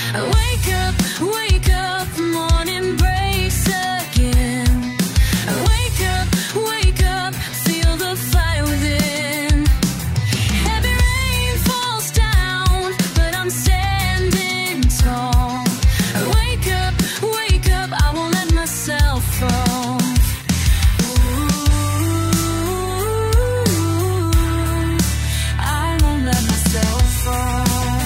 Wake up, morning breaks again. Wake up, feel the fire within. Heavy rain falls down, but I'm standing tall. Wake up, I won't let myself fall. I won't let myself fall.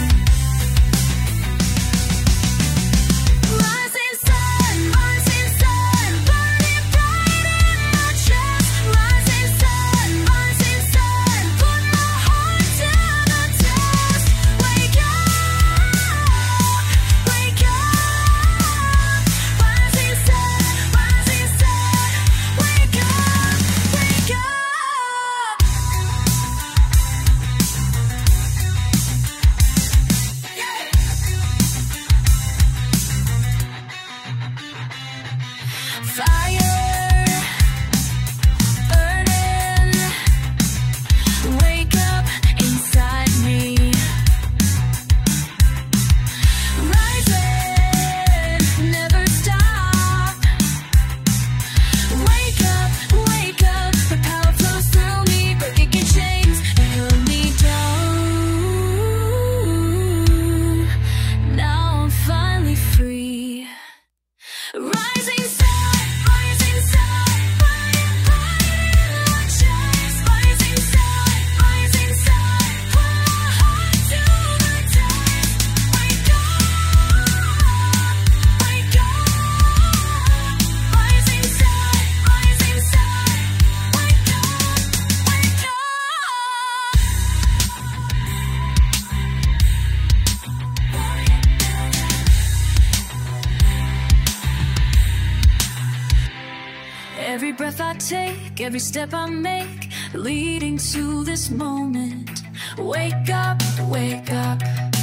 Every breath I take, every step I make, leading to this moment. Wake up, wake up.